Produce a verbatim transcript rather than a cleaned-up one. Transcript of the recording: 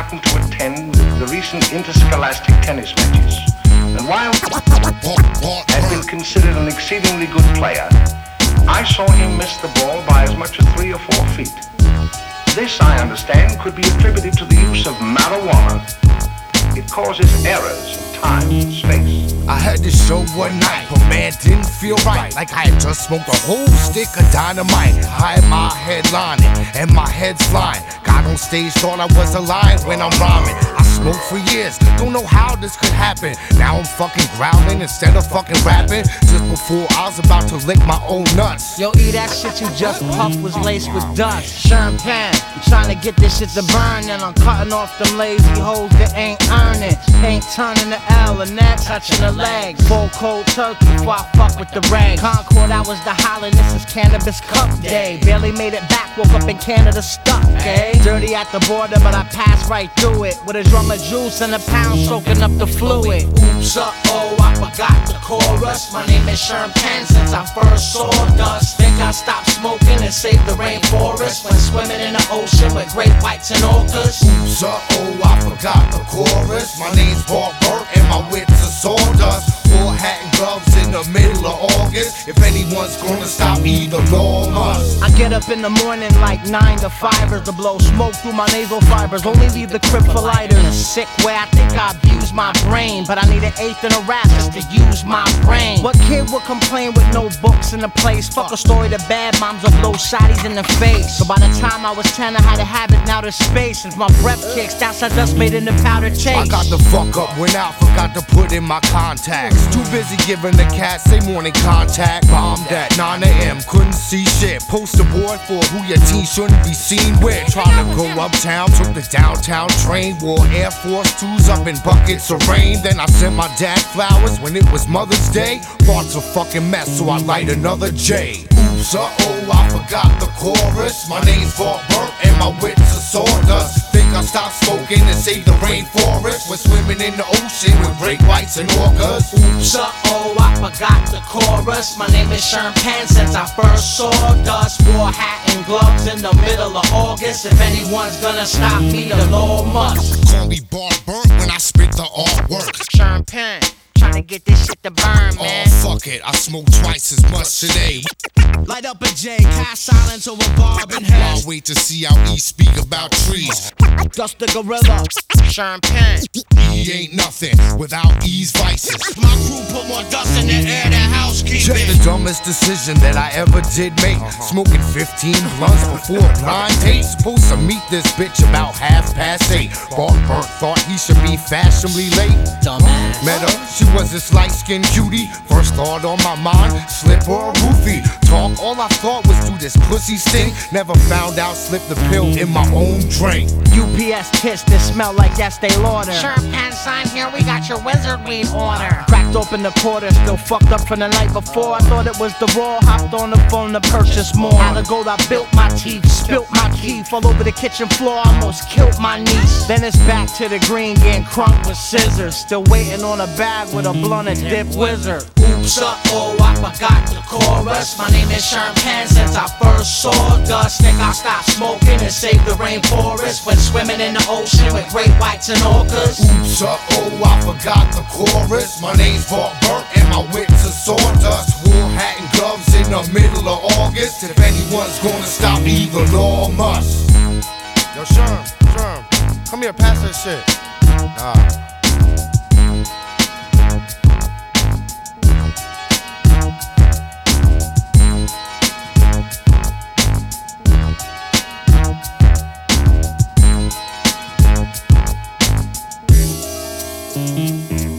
happened to attend the recent interscholastic tennis matches, and while had been considered an exceedingly good player, I saw him miss the ball by as much as three or four feet. This, I understand, could be attributed to the use of marijuana. It causes errors in time and space. I had this show one night, but man, didn't feel right. Like I had just smoked a whole stick of dynamite. I had my head lining and my head's flying. Got on stage, thought I was a lion when I'm rhyming. I smoked for years, don't know how this could happen. Now I'm fucking growling instead of fucking rapping. Just before I was about to lick my own nuts. Yo, E, that shit you just puffed was laced with dust. Champagne, trying to get this shit to burn. And I'm cutting off them lazy hoes that ain't earning. Ain't turning the L and that touching the legs. Full cold turkey before I fuck with the rag. Concord, I was the hollin', this is Cannabis Cup Day. Barely made it back, woke up in Canada stuck, eh? Dirty at the border, but I passed right through it. With a drum of juice and a pound soaking up the fluid. Oops, uh-oh, I forgot the chorus. My name is Sherm Penn since I first saw dust. Think I stopped smoking and saved the rainforest when swimming in the ocean with great whites and orcas. Oops, uh-oh, I forgot the chorus. My name's Bob Burt and my wits are sawdust. Wore hat and gloves in the middle of August. If anyone's gonna stop me, the law must. I get up in the morning like nine to fivers to blow smoke through my nasal fibers. Only leave the crib for lighter. In a sick way, I think I abused my brain, but I need an eighth and a rap just to use my brain. What kid would complain with no books in the place? Fuck a story to bad moms of blow shotties in the face. So by the time I was ten, I had a habit now to space. Since my breath kicks, that's I just made in the powder chase. I got the fuck up, went out, forgot to put in my contacts. Too busy giving the cat, say morning contact. Bombed at nine A M, couldn't see shit. Poster board for who your teen shouldn't be seen with. Trying to go uptown, took the downtown train. Wore Air Force twos up in buckets of rain. Then I sent my dad flowers when it was Mother's Day. Thoughts a fucking mess, so I light another J. Oops, uh-oh, I forgot the chorus. My name's Bob Burt and my wits are sawdust. Think I stopped smoking and saved the rainforest when swimming in the ocean with great whites and orcas. Oops, uh-oh, I forgot the chorus. My name is Sherm Penn since I first saw dust. Wore hat and gloves in the middle of August. If anyone's gonna stop me, the law must. Call me Bob Burt when I spit the artwork. Sherm Penn, trying to get this shit to burn, man. Oh, fuck it, I smoked twice as much today. Light up a J, cast silence over Bob and Hess. I'll wait to see how E speak about trees. Dust the gorilla. Sherm Penn. E ain't nothing without E's vices. My crew put more dust in the air than housekeeping. Just the dumbest decision that I ever did make. Smoking fifteen blunts before a blind date. Supposed to meet this bitch about half past eight. Bob Burt thought he should be fashionably late. Dumbass. Met her, she was this light-skinned cutie. First thought on my mind, slip or a roofie. Talk, all I thought was do this pussy stink. Never found out, slipped the pill in my own drink. U P S kiss that smell like Estee Lauder. Sherm Penn, sign here, we got your wizard weed order. Cracked open the quarter, still fucked up from the night before. I thought it was the raw, hopped on the phone to purchase more. Out of gold, I built my teeth, spilt my key, fall over the kitchen floor, almost killed my niece. Then it's back to the green, getting crunk with scissors. Still waiting on a bag with a blunt and dip wizard. Oops, uh-oh, I forgot the chorus. My name is Sherm Penn since I first saw dust. Think I stopped smoking and saved the rainforest when swimming in the ocean with great whites and orcas. Oops, uh-oh, I forgot the chorus. My name's Bob Burt and my wits are sawdust. Wore hat and gloves in the middle of August. If anyone's gonna stop me, the law must. Yo, Sherm, Sherm, come here, pass that shit. Nah. Mm-hmm.